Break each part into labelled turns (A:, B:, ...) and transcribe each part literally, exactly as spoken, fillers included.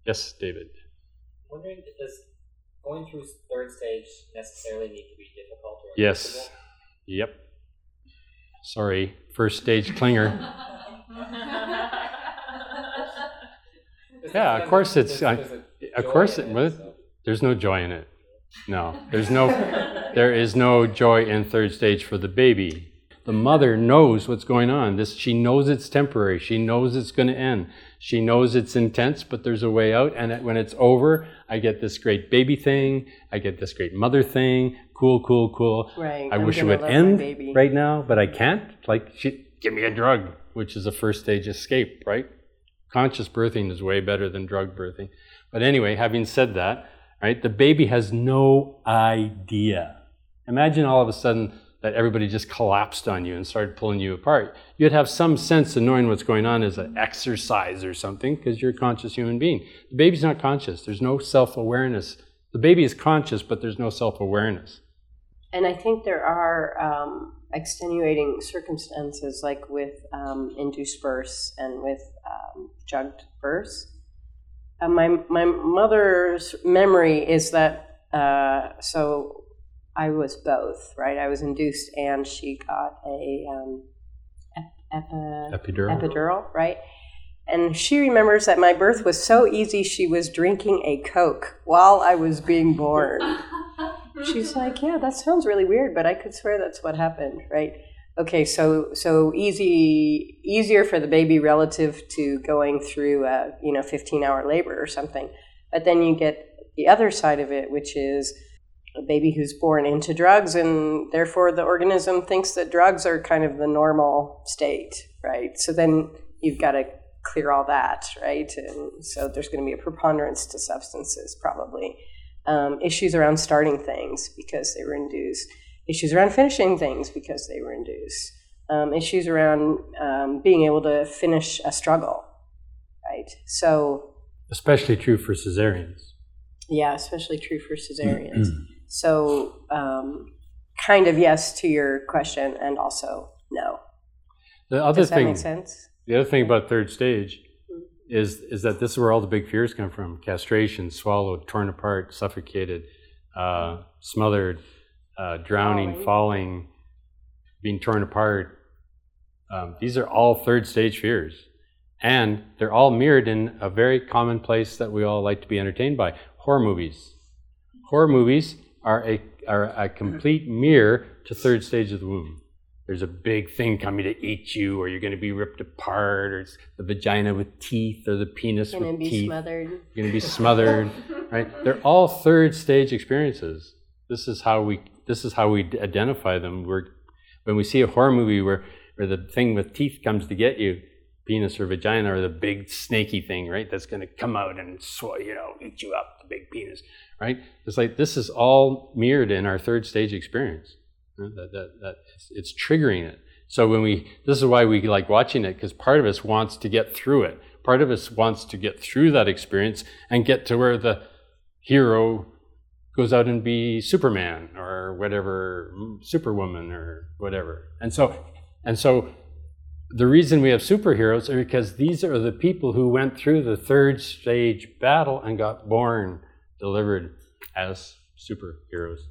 A: Yes, David.
B: I'm wondering, does going through third stage necessarily need to be difficult or
A: Yes.
B: uncomfortable?
A: Yep. Sorry, first stage clinger. Yeah, of course it's. Uh, of course, it, well, there's no joy in it. No, there's no. There is no joy in third stage for the baby. The mother knows what's going on. This, she knows it's temporary. She knows it's going to end. She knows it's intense, but there's a way out. And when it's over, I get this great baby thing. I get this great mother thing. Cool, cool, cool.
C: Right.
A: I
C: I'm
A: wish it
C: gonna
A: would
C: love my
A: end
C: baby.
A: right now, but I can't. Like, she, give me a drug, which is a first stage escape, right? Conscious birthing is way better than drug birthing. But anyway, having said that, right, the baby has no idea. Imagine all of a sudden that everybody just collapsed on you and started pulling you apart. You'd have some sense of knowing what's going on as an exercise or something because you're a conscious human being. The baby's not conscious. There's no self-awareness. The baby is conscious, but there's no self-awareness.
C: And I think there are um, extenuating circumstances like with um, induced births and with um, drugged births. Uh, my, my mother's memory is that, uh, so I was both, right? I was induced and she got a um, ep- epi-
A: Epidural.
C: epidural, right? And she remembers that my birth was so easy she was drinking a Coke while I was being born. She's like, yeah, that sounds really weird, but I could swear that's what happened, right? Okay, so so easy, easier for the baby relative to going through a you know fifteen hour labor or something. But then you get the other side of it, which is a baby who's born into drugs, and therefore the organism thinks that drugs are kind of the normal state, right? So then you've got to clear all that, right? And so there's going to be a preponderance to substances, probably. Um, issues around starting things because they were induced. Issues around finishing things because they were induced. Um, issues around um, being able to finish a struggle, right? So,
A: especially true for cesareans.
C: Yeah, especially true for cesareans. So, um, kind of yes to your question, and also no.
A: The other
C: Does that
A: thing,
C: make sense?
A: The other thing about third stage is is that this is where all the big fears come from: castration, swallowed, torn apart, suffocated, uh, smothered, uh, drowning, falling. falling, being torn apart. Um, these are all third stage fears, and they're all mirrored in a very common place that we all like to be entertained by: horror movies. Horror movies are a are a complete mirror to third stage of the womb. There's a big thing coming to eat you, or you're going to be ripped apart, or it's the vagina with teeth, or the penis
C: You're
A: with
C: gonna be
A: teeth.
C: smothered.
A: You're going to be smothered, right? They're all third stage experiences. This is how we this is how we identify them. We're when we see a horror movie where where the thing with teeth comes to get you, penis or vagina, or the big snaky thing, right? That's going to come out and sw- you know eat you up, the big penis, right? It's like this is all mirrored in our third stage experience. That, that, that it's, it's triggering it. So when we, this is why we like watching it, because part of us wants to get through it. Part of us wants to get through that experience and get to where the hero goes out and be Superman or whatever, Superwoman or whatever. And so, and so the reason we have superheroes are because these are the people who went through the third stage battle and got born, delivered as superheroes.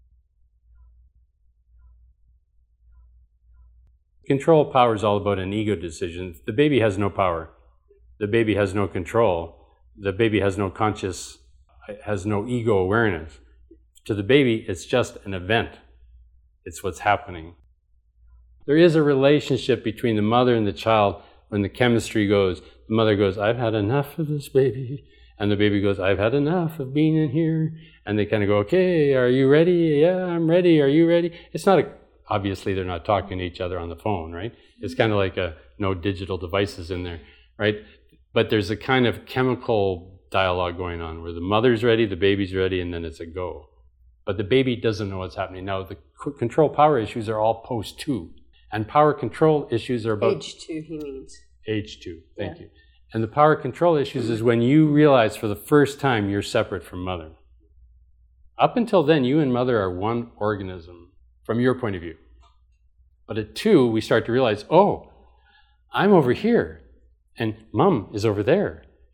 A: Control power is all about an ego decision. The baby has no power. The baby has no control. The baby has no conscious, has no ego awareness. To the baby, it's just an event. It's what's happening. There is a relationship between the mother and the child when the chemistry goes. The mother goes, I've had enough of this baby. And the baby goes, I've had enough of being in here. And they kind of go, okay, are you ready? Yeah, I'm ready. Are you ready? It's not a Obviously, they're not talking to each other on the phone, right? It's kind of like a no digital devices in there, right? But there's a kind of chemical dialogue going on where the mother's ready, the baby's ready, and then it's a go. But the baby doesn't know what's happening. Now, the c- control power issues are all post two. And power control issues are about...
C: Age two, he means.
A: Age two, thank
C: Yeah.
A: you. And the power control issues is when you realize for the first time you're separate from mother. Up until then, you and mother are one organism. From your point of view. But at two, we start to realize, oh, I'm over here, and mom is over there,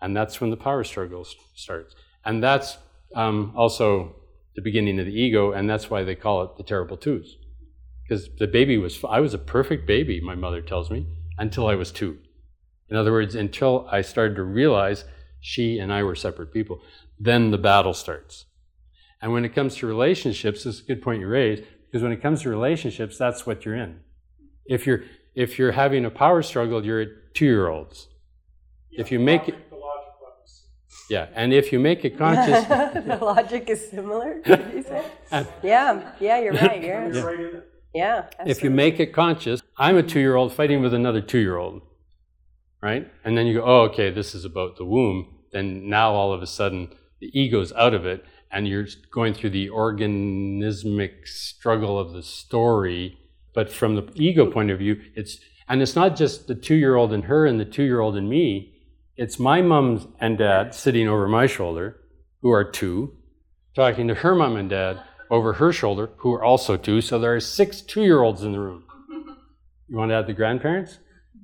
A: And that's when the power struggle s- starts. And that's um, also the beginning of the ego, and that's why they call it the terrible twos. Because the baby was, I was a perfect baby, my mother tells me, until I was two. In other words, until I started to realize she and I were separate people. Then the battle starts. And when it comes to relationships, this is a good point you raised, because when it comes to relationships, that's what you're in. If you're if you're having a power struggle, you're at two-year-olds.
D: Yeah,
A: if you make it,
D: the logic levels.
A: yeah, and if you make it conscious,
C: The logic is similar, did you say? Yeah, yeah, you're right. You're,
D: You're right in it.
C: yeah.
A: if you make it conscious, I'm a two-year-old fighting with another two-year-old, right? And then you go, oh, okay, this is about the womb. Then now all of a sudden the ego's out of it, and you're going through the organismic struggle of the story. But from the ego point of view, it's, and it's not just the two-year-old and her and the two-year-old and me. It's my mom and dad sitting over my shoulder, who are two, talking to her mom and dad over her shoulder, who are also two. So there are six two-year-olds in the room. You want to add the grandparents?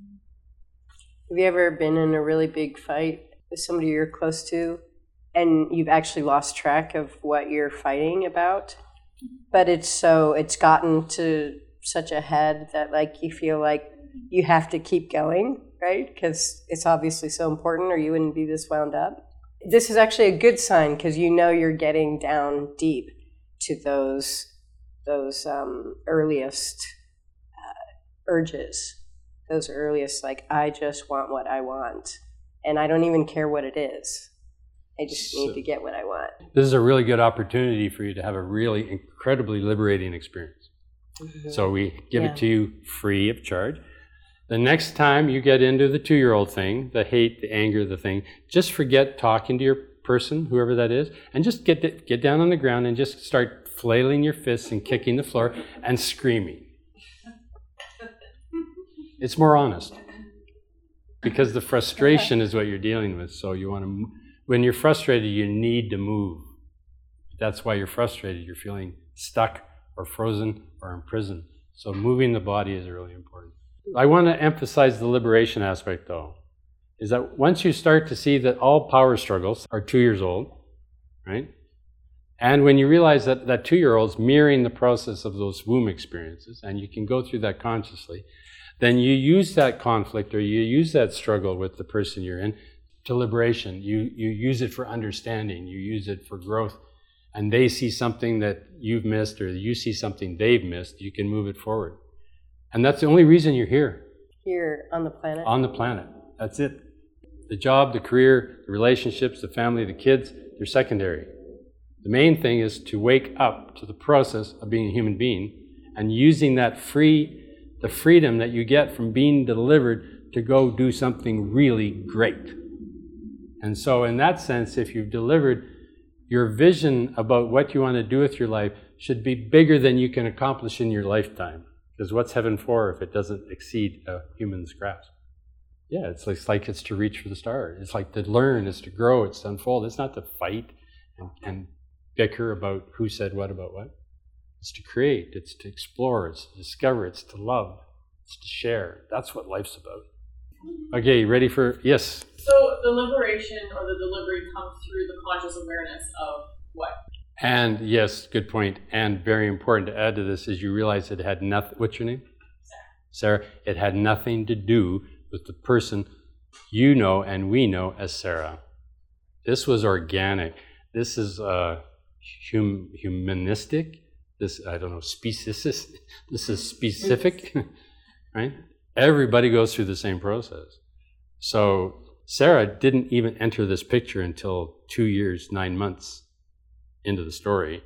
C: Have you ever been in a really big fight with somebody you're close to, and you've actually lost track of what you're fighting about? But it's so, it's gotten to such a head that like you feel like you have to keep going, right? Because it's obviously so important, or you wouldn't be this wound up. This is actually a good sign, because you know you're getting down deep to those those um, earliest uh, urges, those earliest like, I just want what I want, and I don't even care what it is. I just need
A: So-
C: to get what I want.
A: This is a really good opportunity for you to have a really incredibly liberating experience. So we give
C: Yeah.
A: it to you free of charge. The next time you get into the two-year-old thing, the hate, the anger, the thing, just forget talking to your person, whoever that is, and just get the, get down on the ground and just start flailing your fists and kicking the floor and screaming. It's more honest. Because the frustration is what you're dealing with. So you want to, when you're frustrated, you need to move. That's why you're frustrated. You're feeling stuck or frozen or imprisoned. So moving the body is really important. I want to emphasize the liberation aspect, though, is that once you start to see that all power struggles are two years old, right? And when you realize that that two-year-old's mirroring the process of those womb experiences, and you can go through that consciously, then you use that conflict or you use that struggle with the person you're in to liberation. You, you use it for understanding. You use it for growth. And they see something that you've missed, or you see something they've missed, you can move it forward. And that's the only reason you're here,
C: Here on the planet.
A: on the planet. That's it. The job, the career, the relationships, the family, the kids, they're secondary. The main thing is to wake up to the process of being a human being and using that free, the freedom that you get from being delivered to go do something really great. And so in that sense, if you've delivered, your vision about what you want to do with your life should be bigger than you can accomplish in your lifetime. Because what's heaven for if it doesn't exceed a human's grasp? Yeah, it's like, it's like it's to reach for the stars. It's like to learn, it's to grow, it's to unfold. It's not to fight and, and bicker about who said what about what. It's to create, it's to explore, it's to discover, it's to love, it's to share. That's what life's about. Okay, you ready for, yes?
E: So the liberation or the delivery comes through the conscious awareness of what?
A: And yes, good point. And very important to add to this is you realize it had nothing, what's your name? Sarah. Sarah, it had nothing to do with the person you know and we know as Sarah. This was organic. This is uh, hum, humanistic. This, I don't know, speciesist. This is specific, right? Everybody goes through the same process. So Sarah didn't even enter this picture until two years, nine months into the story.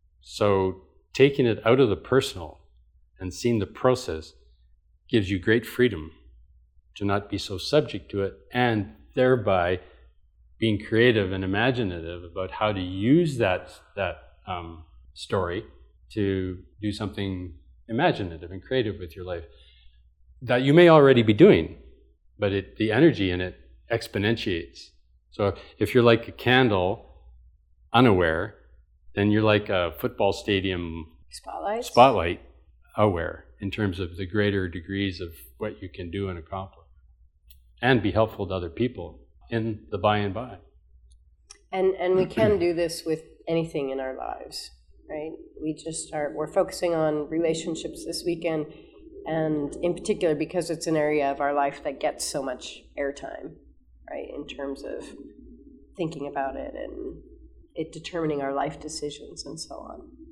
A: So taking it out of the personal and seeing the process gives you great freedom to not be so subject to it, and thereby being creative and imaginative about how to use that, that um, story to do something imaginative and creative with your life that you may already be doing, but it, the energy in it exponentiates. So if you're like a candle, unaware, then you're like a football stadium
C: Spotlight.
A: spotlight, aware, in terms of the greater degrees of what you can do and accomplish, and be helpful to other people. in the by and by.
C: And and we can do this with anything in our lives, right? We just are, we're focusing on relationships this weekend, and in particular because it's an area of our life that gets so much airtime, right, in terms of thinking about it and it determining our life decisions and so on.